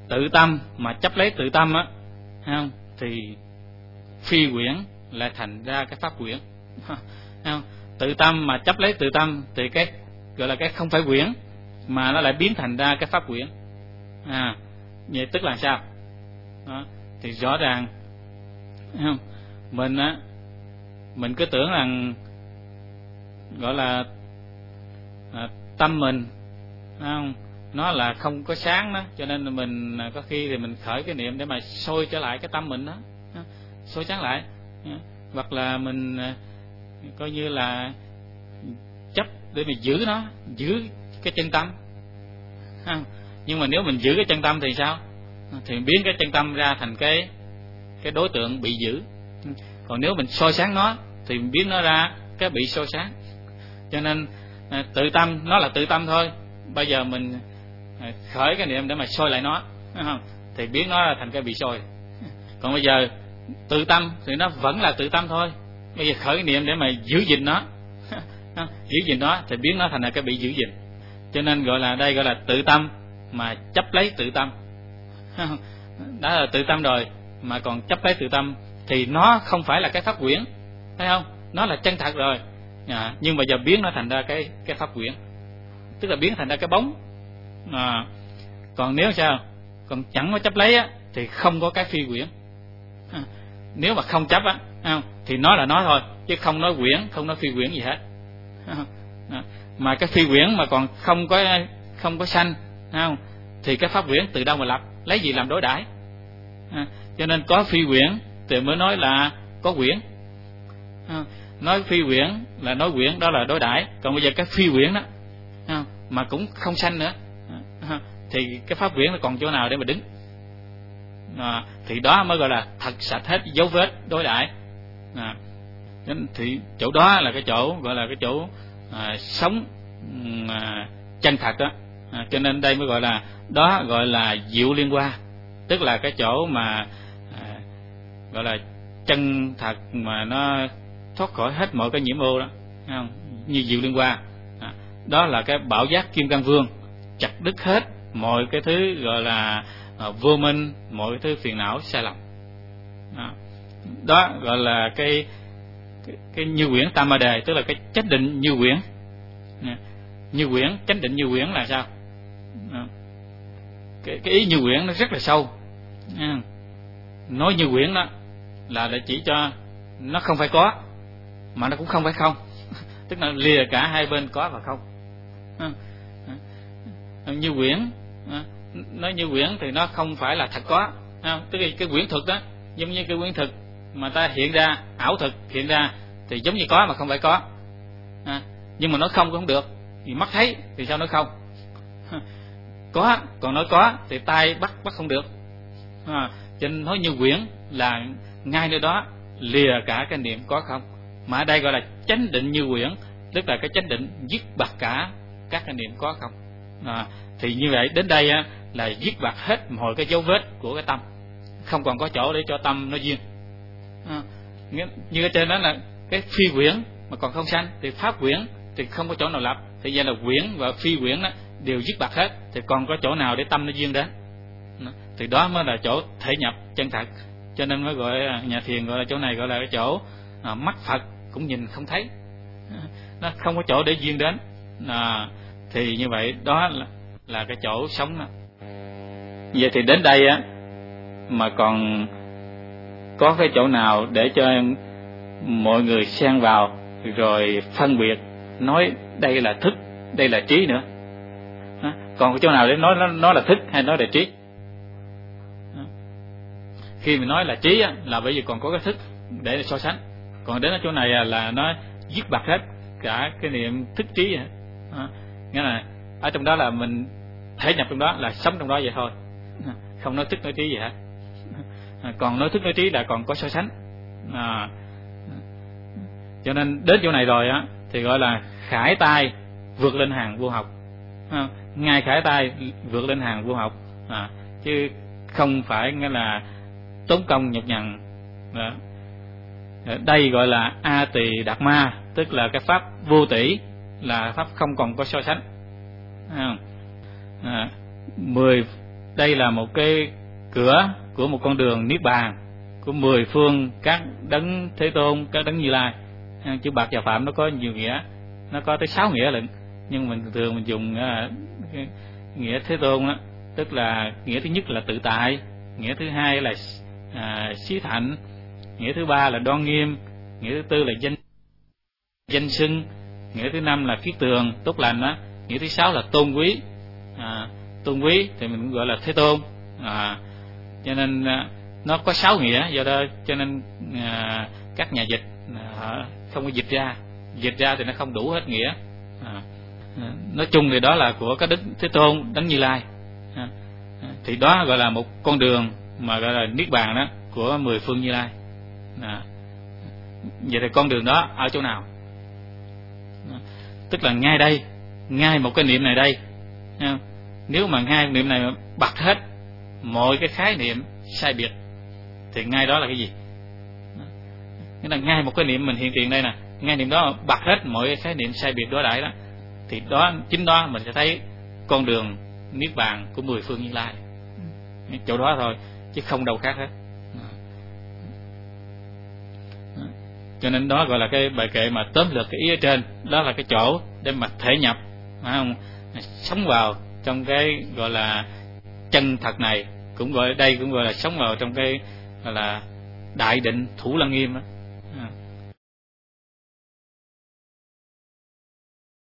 tự tâm mà chấp lấy tự tâm á, không, thì phi quyển lại thành ra cái pháp quyển. Không? Tự tâm mà chấp lấy tự tâm thì cái gọi là cái không phải quyển, mà nó lại biến thành ra cái pháp quyển. Vậy tức là sao? Đó. Thì rõ ràng không? Mình cứ tưởng rằng gọi là tâm mình không, nó là không có sáng đó, cho nên là mình có khi thì mình khởi cái niệm để mà soi trở lại cái tâm mình đó, soi sáng lại. Hoặc là mình coi như là chấp để mà giữ nó, giữ cái chân tâm. Nhưng mà nếu mình giữ cái chân tâm thì sao? Thì biến cái chân tâm ra thành cái đối tượng bị giữ. Còn nếu mình soi sáng nó thì mình biến nó ra cái bị soi sáng. Cho nên tự tâm nó là tự tâm thôi, bây giờ mình khởi cái niệm để mà soi lại nó, thì biến nó ra thành cái bị soi. Còn bây giờ tự tâm thì nó vẫn là tự tâm thôi, bây giờ khởi cái niệm để mà giữ gìn nó, giữ gìn nó thì biến nó thành là cái bị giữ gìn. Cho nên gọi là đây gọi là tự tâm mà chấp lấy tự tâm. Đã là tự tâm rồi mà còn chấp lấy tự tâm thì nó không phải là cái pháp quyển, thấy không? Nó là chân thật rồi, nhưng mà giờ biến nó thành ra cái pháp quyển, tức là biến thành ra cái bóng. Còn nếu sao, còn chẳng có chấp lấy á, thì không có cái phi quyển. Nếu mà không chấp á, thì nó là nó thôi, chứ không nói quyển, không nói phi quyển gì hết. Mà cái phi quyển mà còn không có sanh, không, thì cái pháp quyển từ đâu mà lập, lấy gì làm đối đãi? Cho nên có phi quyển thì mới nói là có quyển. Nói phi quyển là nói quyển, đó là đối đãi. Còn bây giờ cái phi quyển đó mà cũng không sanh nữa, thì cái pháp quyển nó còn chỗ nào để mà đứng? Thì đó mới gọi là thật sạch hết dấu vết đối đãi. Thì chỗ đó là cái chỗ gọi là cái chỗ sống chân thật đó. Cho nên đây mới gọi là, đó gọi là diệu liên hoa, tức là cái chỗ mà gọi là chân thật mà nó thoát khỏi hết mọi cái nhiễm ô đó, không? Như diệu liên hoa. Đó là cái bảo giác kim cang vương, chặt đứt hết mọi cái thứ gọi là vô minh, mọi cái thứ phiền não sai lầm. Đó gọi là cái như quyển tam ma đề, tức là cái chánh định như quyển. Như quyển, chánh định như quyển là sao? Cái ý như quyển nó rất là sâu. Nói như quyển đó là để chỉ cho nó không phải có, mà nó cũng không phải không, tức là lìa cả hai bên có và không. Như quyển, nói như quyển thì nó không phải là thật có, tức là cái quyển thực đó, giống như cái quyển thực mà ta hiện ra, ảo thực hiện ra thì giống như có mà không phải có. Nhưng mà nói không cũng không được, vì mắt thấy thì sao nói không? Có, còn nói có thì tai bắt không được. Cho nên nói như quyển là ngay nơi đó lìa cả cái niệm có không. Mà ở đây gọi là chánh định như quyển, tức là cái chánh định dứt bạc cả các cái niệm có không. Thì như vậy đến đây là dứt bạc hết mọi cái dấu vết của cái tâm, không còn có chỗ để cho tâm nó duyên. Như ở trên đó là cái phi quyển mà còn không sanh, thì pháp quyển thì không có chỗ nào lập. Thì vậy là quyển và phi quyển đó đều dứt bạc hết, thì còn có chỗ nào để tâm nó duyên đến? Thì đó mới là chỗ thể nhập chân thật. Cho nên mới gọi nhà thiền gọi là chỗ này gọi là cái chỗ mắt Phật cũng nhìn không thấy, nó không có chỗ để duyên đến. Thì như vậy đó là cái chỗ sống đó. Vậy thì đến đây mà còn có cái chỗ nào để cho mọi người xen vào rồi phân biệt nói đây là thức, đây là trí nữa? Còn cái chỗ nào để nói nó là thức hay nói là trí? Khi mình nói là trí là bởi vì còn có cái thức để so sánh. Còn đến chỗ này là nó dứt bạc hết cả cái niệm thức trí. Nghĩa là ở trong đó là mình thể nhập trong đó, là sống trong đó vậy thôi, không nói thức nói trí gì hết. Còn nói thức nói trí là còn có so sánh. Cho nên đến chỗ này rồi thì gọi là khải tai vượt lên hàng vô học. Ngay khải tai vượt lên hàng vô học, chứ không phải nghĩa là tốn công nhọc nhằn. Đây gọi là a tỳ đạt ma, tức là cái pháp vô tỷ, là pháp không còn có so sánh. 10 đây là một cái cửa của một con đường niết bàn của 10 phương các đấng Thế Tôn, các đấng Như Lai. Chữ Bạc và Phạm nó có nhiều nghĩa, nó có tới 6 nghĩa lận, nhưng mình thường mình dùng nghĩa Thế Tôn đó, tức là nghĩa thứ nhất là tự tại, nghĩa thứ hai là xí thạnh, nghĩa thứ ba là đoan nghiêm, nghĩa thứ tư là danh xưng, nghĩa thứ năm là khiết tường, tốt lành đó, nghĩa thứ sáu là tôn quý. Tôn quý thì mình cũng gọi là Thế Tôn. Cho nên nó có 6 nghĩa, do đó cho nên các nhà dịch không có dịch ra thì nó không đủ hết nghĩa. Nói chung thì đó là của các đức Thế Tôn, đấng Như Lai. Thì đó gọi là một con đường mà gọi là niết bàn đó của 10 phương Như Lai. Vậy thì con đường đó ở chỗ nào? Tức là ngay đây, ngay một cái niệm này đây. Nếu mà ngay niệm này bật hết mọi cái khái niệm sai biệt thì ngay đó là cái gì? Nghĩa là ngay một cái niệm mình hiện tiền đây nè, ngay niệm đó bật hết mọi cái khái niệm sai biệt đó đại đó, thì đó chính đó mình sẽ thấy con đường niết bàn của 10 phương Như Lai. Chỗ đó thôi chứ không đâu khác hết. Cho nên đó gọi là cái bài kệ mà tóm lược cái ý ở trên, đó là cái chỗ để mà thể nhập, phải không? Sống vào trong cái gọi là chân thật này, cũng gọi đây cũng gọi là sống vào trong cái gọi là đại định Thủ Lăng Nghiêm đó.